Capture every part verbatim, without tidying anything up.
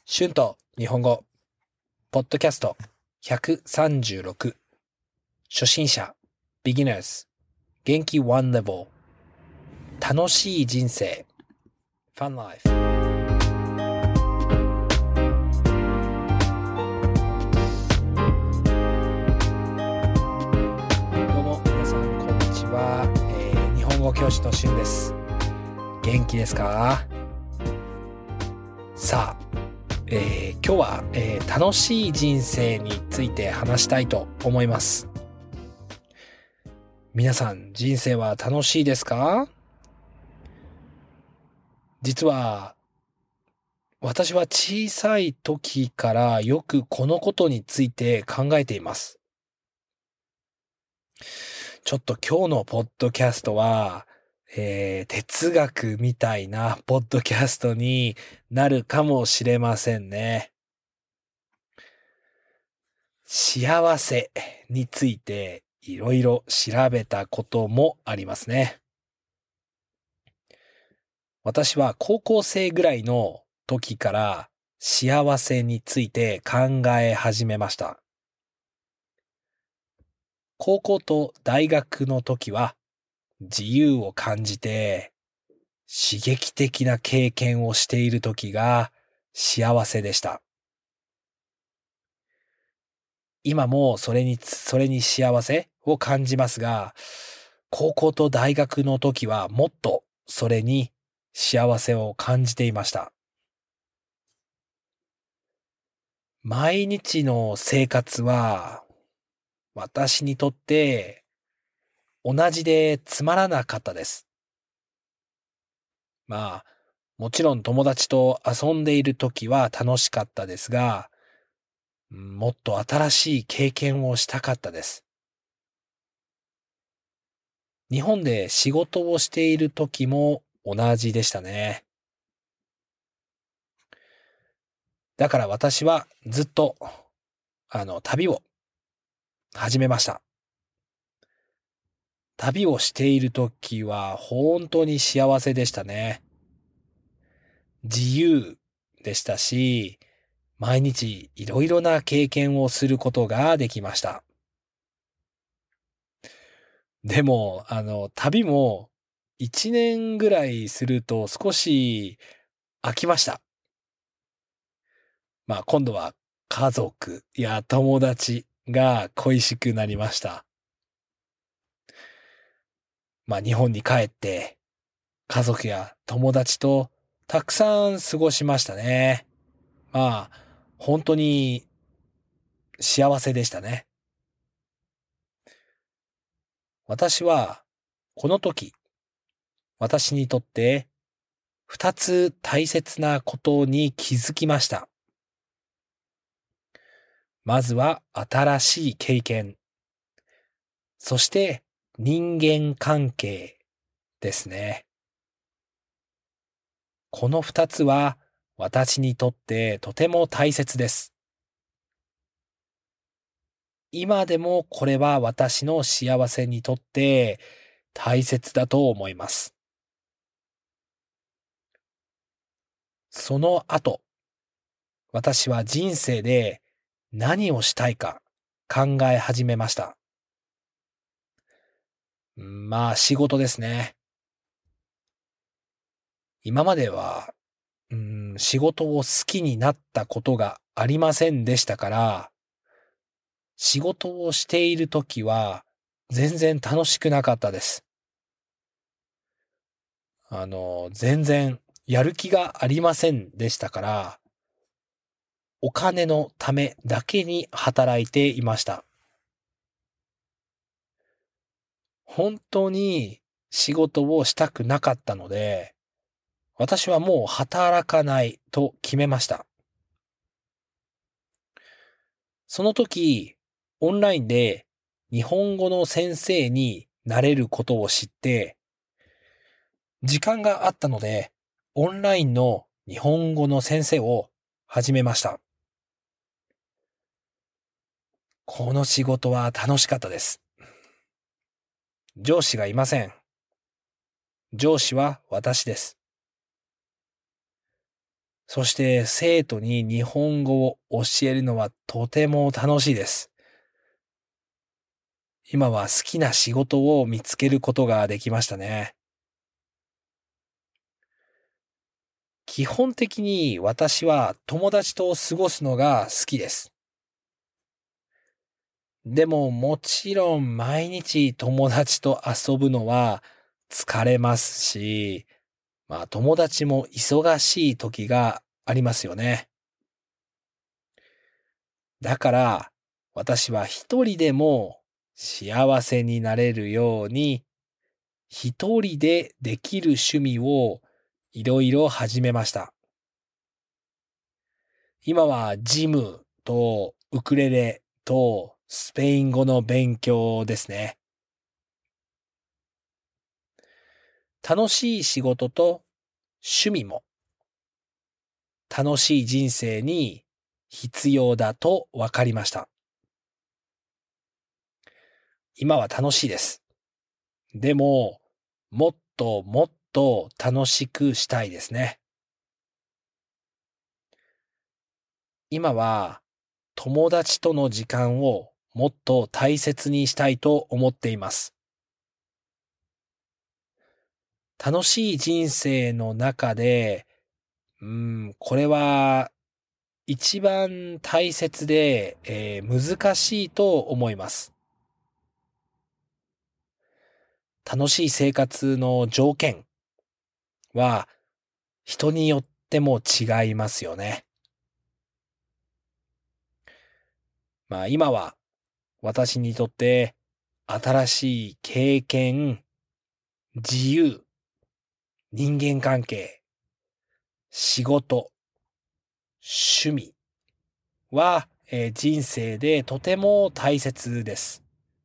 シュンと日本語、ポッドキャストひゃくさんじゅうろく、初心者、beginners、元気ワンレベル、楽しい人生、fun life。どうも皆さんこんにちは、えー、日本語教師のシュンです。元気ですか？さあ、えー、今日は、えー、楽しい人生について話したいと思います。皆さん、人生は楽しいですか？実は、私は小さい時からよくこのことについて考えています。ちょっと今日のポッドキャストは、えー、哲学みたいなポッドキャストになるかもしれませんね。幸せについていろいろ調べたこともありますね。私は高校生ぐらいの時から幸せについて考え始めました。高校と大学の時は自由を感じて刺激的な経験をしている時が幸せでした。今もそれに、それに幸せを感じますが、高校と大学の時はもっとそれに幸せを感じていました。毎日の生活は私にとって同じでつまらなかったです。まあ、もちろん友達と遊んでいる時は楽しかったですが、もっと新しい経験をしたかったです。日本で仕事をしている時も同じでしたね。だから私はずっと、あの、旅を始めました。旅をしている時は本当に幸せでしたね。自由でしたし、毎日いろいろな経験をすることができました。でも、あの、旅も一年ぐらいすると少し飽きました。まあ今度は家族や友達が恋しくなりました。まあ日本に帰って家族や友達とたくさん過ごしましたね。まあ本当に幸せでしたね。私はこの時、私にとって二つ大切なことに気づきました。まずは新しい経験。そして人間関係ですね。この二つは私にとってとても大切です。今でもこれは私の幸せにとって大切だと思います。その後、私は人生で何をしたいか考え始めました。まあ仕事ですね。今までは、うん、仕事を好きになったことがありませんでしたから、仕事をしているときは全然楽しくなかったです。あの、全然やる気がありませんでしたから、お金のためだけに働いていました。本当に仕事をしたくなかったので、私はもう働かないと決めました。その時、オンラインで日本語の先生になれることを知って、時間があったので、オンラインの日本語の先生を始めました。この仕事は楽しかったです。上司がいません。上司は私です。 そして生徒に日本語を教えるのはとても楽しいです。今は好きな仕事を見つけることができましたね。基本的に私は友達と過ごすのが好きです。でももちろん毎日友達と遊ぶのは疲れますし、まあ友達も忙しい時がありますよね。だから私は一人でも幸せになれるように一人でできる趣味をいろいろ始めました。今はジムとウクレレとスペイン語の勉強ですね。楽しい仕事と趣味も楽しい人生に必要だと分かりました。今は楽しいです。でも、もっともっと楽しくしたいですね。今は友達との時間をもっと大切にしたいと思っています。楽しい人生の中で、うーん、これは一番大切で、えー、難しいと思います。楽しい生活の条件は人によっても違いますよね。まあ今は私にとって新しい経験、自由、人間関係、仕事、趣味は、えー、人生でとても大切です。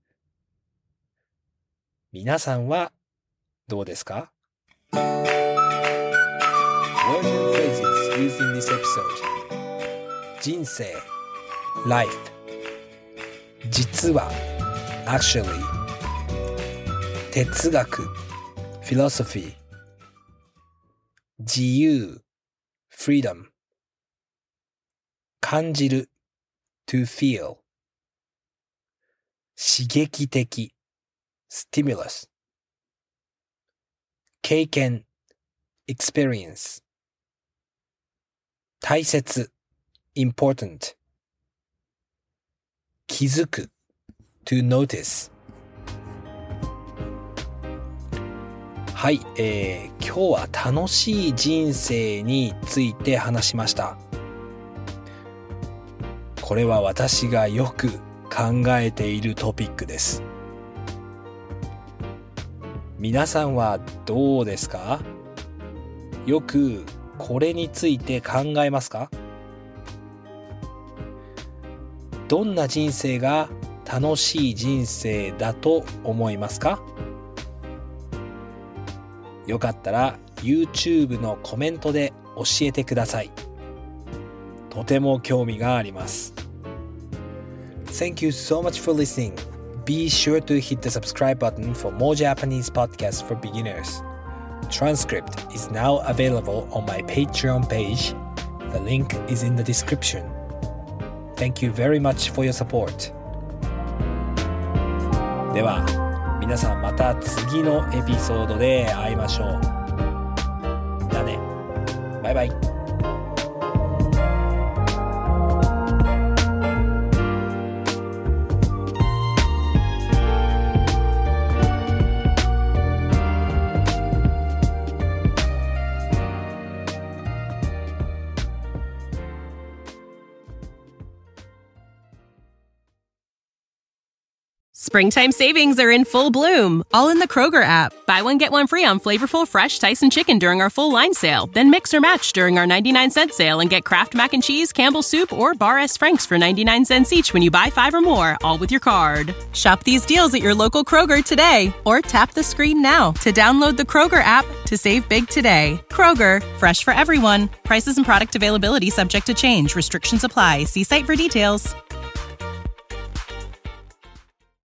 皆さんはどうですか？ Words and phrases used in this episode. 人生 life 実は actually 哲学 philosophy 自由 freedom 感じる to feel 刺激的 stimulus 経験 experience 大切 important 気づく to notice はい、えー、今日は楽しい人生について話しました。これは私がよく考えているトピックです。皆さんはどうですか？よくこれについて考えますか？どんな人生が楽しい人生だと思いますか？よかったら YouTube のコメントで教えてください。とても興味があります。Thank you so much for listening. Be sure to hit the subscribe button for more Japanese podcasts for beginners. Transcript is now available on my Patreon page. The link is in the description. Thank you very much for your support. では、皆さんまた次のエピソードで会いましょう。だね。バイバイ。 Springtime savings are in full bloom, all in the Kroger app. Buy one, get one free on flavorful, fresh Tyson chicken during our full line sale. Then mix or match during our ninety-nine cent sale and get Kraft Mac and Cheese, Campbell's Soup, or Bar S. Frank's for ninety-nine cents each when you buy five or more, all with your card. Shop these deals at your local Kroger today, or tap the screen now to download the Kroger app to save big today. Kroger, fresh for everyone. Prices and product availability subject to change. Restrictions apply. See site for details.